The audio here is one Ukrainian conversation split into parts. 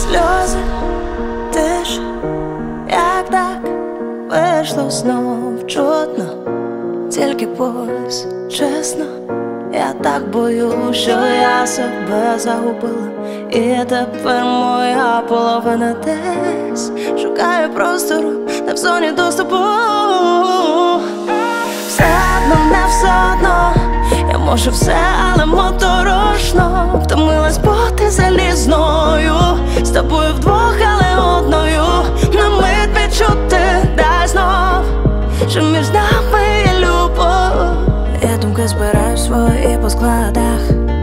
сльози, тиша, як так вийшло знов чутно, тільки пульс, чесно. Я так боюсь, що я себе загубила, і тепер моя половина десь шукає простору, не в зоні доступу. Все одно, не все одно, я можу все, але моторошно. Втомилась бути залізною, з тобою вдвох, але одною. На мить відчути, дай знов, що між нами є любов. Я думки збираю свої по складах,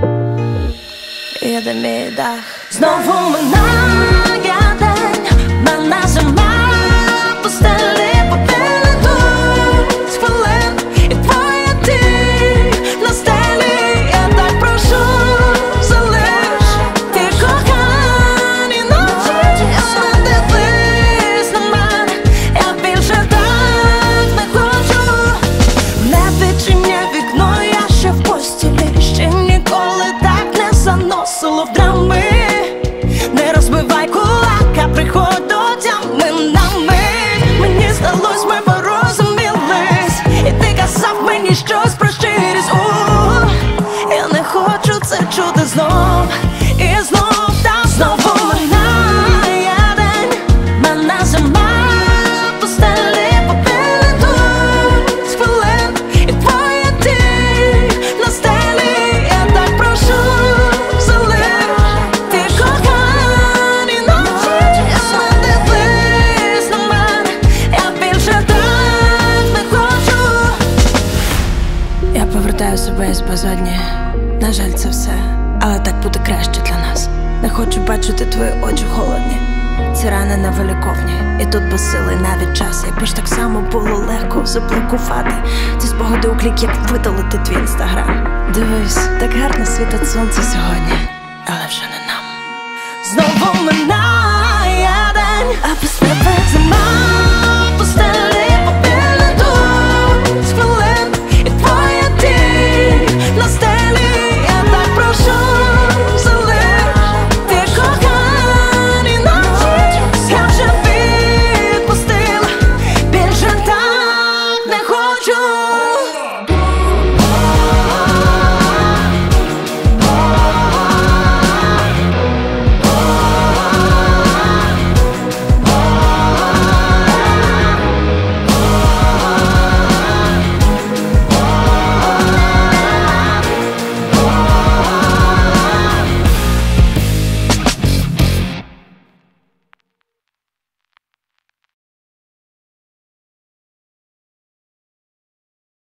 їде мій дах. Знову минає день, мене зима по стелі попилитуть хвилин, і твоя ти на стелі. Я так прошу, залиш ті кохані ночі, але дивись на мене, я більше так не хочу. Не відчиняй вікно, я ще в постілі, ще ніколи так не заносило в драми. Не розбивай кулака, приходь до тями на мить. Мені здалось, ми порозумілись, і ти казав мені щось про щирість. Я не хочу це чути знов і знов, та знову минає день, мене зима по стелі попилитуть хвилин, і твоя ти на стелі. Я так прошу, залиш ті кохані ночі, але дивись на мене, я більше так не хочу. Я повертаю себе із безодні, на жаль, це все, але так буде краще для нас. Не хочу бачити твої очі холодні, ці рани невиліковні, і тут безсилий навіть час. Якби ж так само було легко заблокувати ці спогади у клік, як видалити твій інстаграм. Дивись, так гарно світить сонце сьогодні, але вже не нам. Знову мене